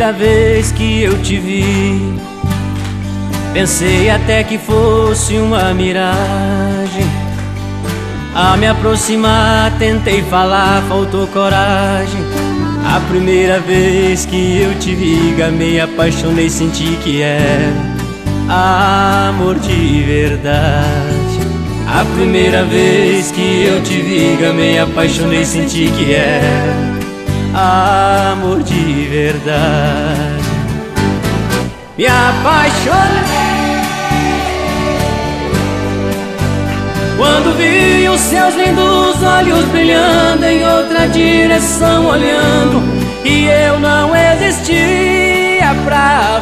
primeira vez que eu te vi, pensei até que fosse uma miragem. A me aproximar, tentei falar, faltou coragem. A primeira vez que eu te vi, gamei, apaixonei, senti que é amor de verdade. A primeira vez que eu te vi, gamei, apaixonei, senti que é amor de verdade. Me apaixonei quando vi os seus lindos olhos brilhando, em outra direção olhando, e eu não existia pra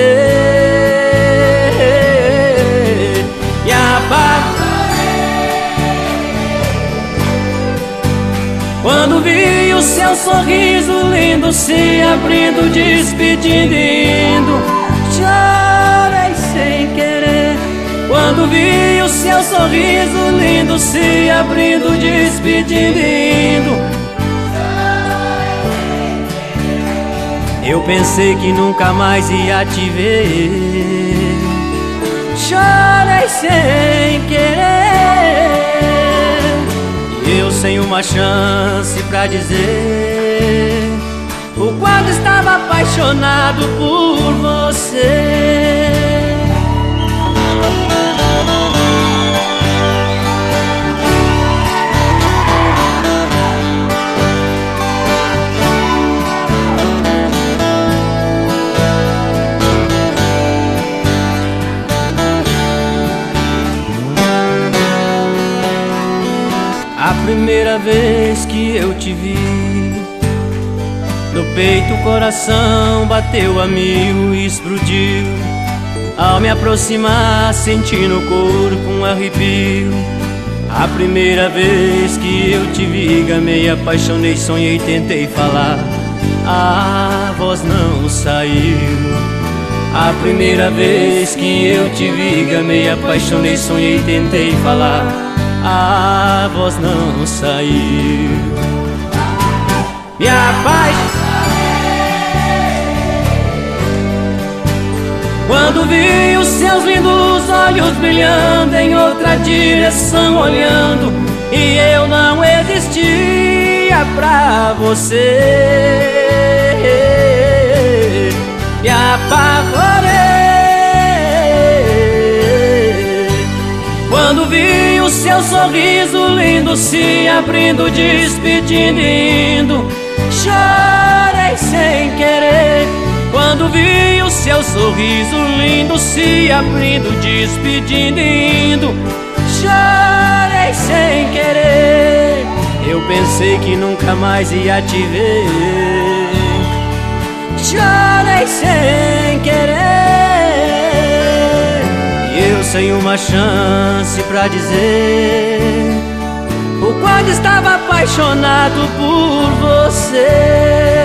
você. Me apaixonei quando vi o seu sorriso lindo se abrindo, despedindo, indo. Chorei sem querer quando vi o seu sorriso lindo se abrindo, despedindo, indo. Eu pensei que nunca mais ia te ver. Chorei sem querer, e eu sem uma chance pra dizer o quanto estava apaixonado por você. A primeira vez que eu te vi, no peito o coração bateu a mil e explodiu. Ao me aproximar, senti no corpo um arrepio. A primeira vez que eu te vi, gamei, apaixonei, sonhei, tentei falar, a voz não saiu. A primeira vez que eu te vi, gamei, apaixonei, sonhei, tentei falar, a voz não saiu. Me apaixonei quando vi os seus lindos olhos brilhando, em outra direção olhando, e eu não existia pra você. Me apavorei quando vi o seu sorriso lindo se abrindo, despedindo, indo. Chorei sem querer quando vi o seu sorriso lindo se abrindo, despedindo, indo. Chorei sem querer, eu pensei que nunca mais ia te ver. Chorei sem querer, e eu sem uma chance pra dizer o quanto estava apaixonado por você.